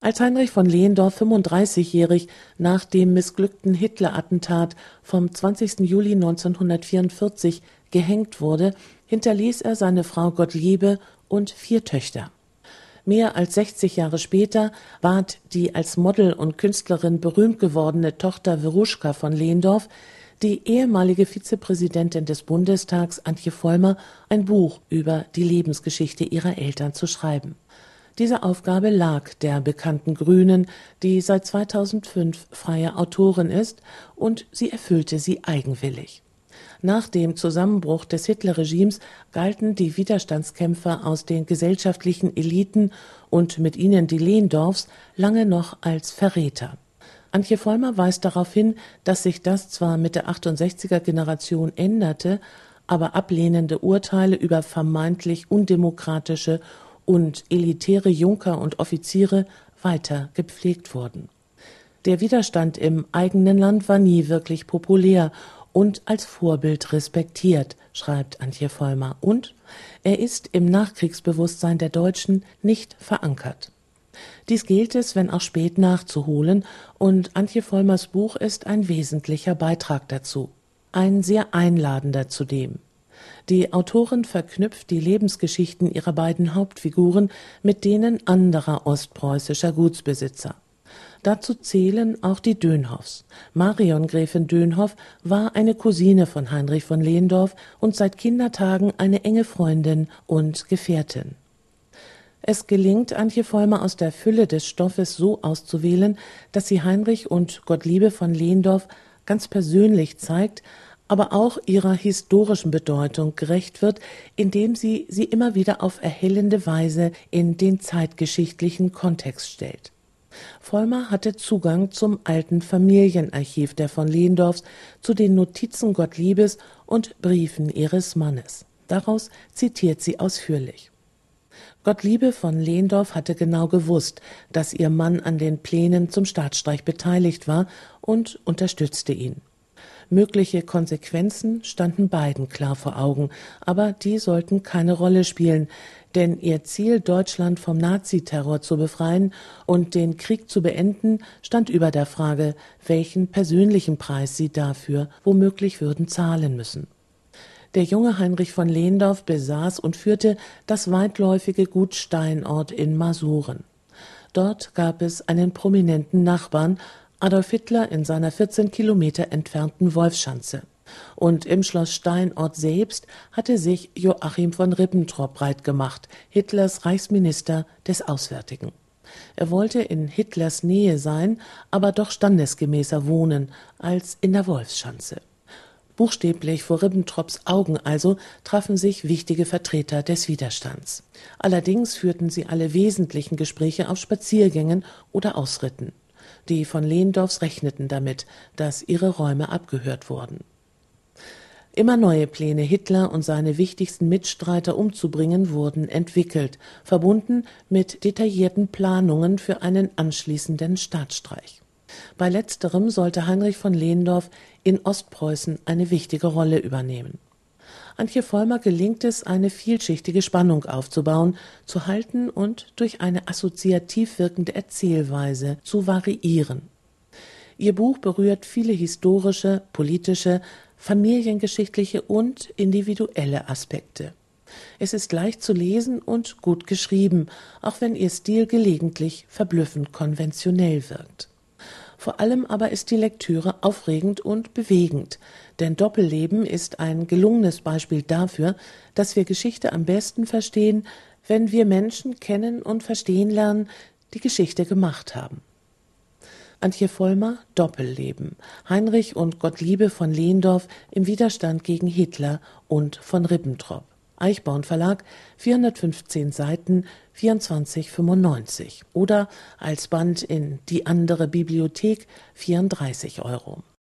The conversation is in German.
Als Heinrich von Lehndorff 35-jährig nach dem missglückten Hitler-Attentat vom 20. Juli 1944 gehängt wurde, hinterließ er seine Frau Gottliebe und 4 Töchter. Mehr als 60 Jahre später ward die als Model und Künstlerin berühmt gewordene Tochter Veruschka von Lehndorff, die ehemalige Vizepräsidentin des Bundestags Antje Vollmer, ein Buch über die Lebensgeschichte ihrer Eltern zu schreiben. Diese Aufgabe lag der bekannten Grünen, die seit 2005 freie Autorin ist, und sie erfüllte sie eigenwillig. Nach dem Zusammenbruch des Hitlerregimes galten die Widerstandskämpfer aus den gesellschaftlichen Eliten und mit ihnen die Lehndorffs lange noch als Verräter. Antje Vollmer weist darauf hin, dass sich das zwar mit der 68er-Generation änderte, aber ablehnende Urteile über vermeintlich undemokratische und elitäre Junker und Offiziere weiter gepflegt wurden. Der Widerstand im eigenen Land war nie wirklich populär und als Vorbild respektiert, schreibt Antje Vollmer, und er ist im Nachkriegsbewusstsein der Deutschen nicht verankert. Dies gilt es, wenn auch spät, nachzuholen, und Antje Vollmers Buch ist ein wesentlicher Beitrag dazu. Ein sehr einladender zudem. Die Autorin verknüpft die Lebensgeschichten ihrer beiden Hauptfiguren mit denen anderer ostpreußischer Gutsbesitzer. Dazu zählen auch die Dönhoffs. Marion Gräfin Dönhoff war eine Cousine von Heinrich von Lehndorff und seit Kindertagen eine enge Freundin und Gefährtin. Es gelingt Antje Vollmer aus der Fülle des Stoffes so auszuwählen, dass sie Heinrich und Gottliebe von Lehndorff ganz persönlich zeigt, aber auch ihrer historischen Bedeutung gerecht wird, indem sie immer wieder auf erhellende Weise in den zeitgeschichtlichen Kontext stellt. Vollmer hatte Zugang zum alten Familienarchiv der von Lehndorffs, zu den Notizen Gottliebes und Briefen ihres Mannes. Daraus zitiert sie ausführlich. Gottliebe von Lehndorff hatte genau gewusst, dass ihr Mann an den Plänen zum Staatsstreich beteiligt war, und unterstützte ihn. Mögliche Konsequenzen standen beiden klar vor Augen, aber die sollten keine Rolle spielen, denn ihr Ziel, Deutschland vom Naziterror zu befreien und den Krieg zu beenden, stand über der Frage, welchen persönlichen Preis sie dafür womöglich würden zahlen müssen. Der junge Heinrich von Lehndorff besaß und führte das weitläufige Gut Steinort in Masuren. Dort gab es einen prominenten Nachbarn, Adolf Hitler, in seiner 14 Kilometer entfernten Wolfschanze. Und im Schloss Steinort selbst hatte sich Joachim von Ribbentrop breit gemacht, Hitlers Reichsminister des Auswärtigen. Er wollte in Hitlers Nähe sein, aber doch standesgemäßer wohnen als in der Wolfschanze. Buchstäblich vor Ribbentrops Augen also trafen sich wichtige Vertreter des Widerstands. Allerdings führten sie alle wesentlichen Gespräche auf Spaziergängen oder Ausritten. Die von Lehndorffs rechneten damit, dass ihre Räume abgehört wurden. Immer neue Pläne, Hitler und seine wichtigsten Mitstreiter umzubringen, wurden entwickelt, verbunden mit detaillierten Planungen für einen anschließenden Staatsstreich. Bei letzterem sollte Heinrich von Lehndorff in Ostpreußen eine wichtige Rolle übernehmen. Antje Vollmer gelingt es, eine vielschichtige Spannung aufzubauen, zu halten und durch eine assoziativ wirkende Erzählweise zu variieren. Ihr Buch berührt viele historische, politische, familiengeschichtliche und individuelle Aspekte. Es ist leicht zu lesen und gut geschrieben, auch wenn ihr Stil gelegentlich verblüffend konventionell wirkt. Vor allem aber ist die Lektüre aufregend und bewegend, denn Doppelleben ist ein gelungenes Beispiel dafür, dass wir Geschichte am besten verstehen, wenn wir Menschen kennen und verstehen lernen, die Geschichte gemacht haben. Antje Vollmer, Doppelleben. Heinrich und Gottliebe von Lehndorff im Widerstand gegen Hitler und von Ribbentrop. Eichborn Verlag, 415 Seiten, 24,95 oder als Band in Die andere Bibliothek 34 €.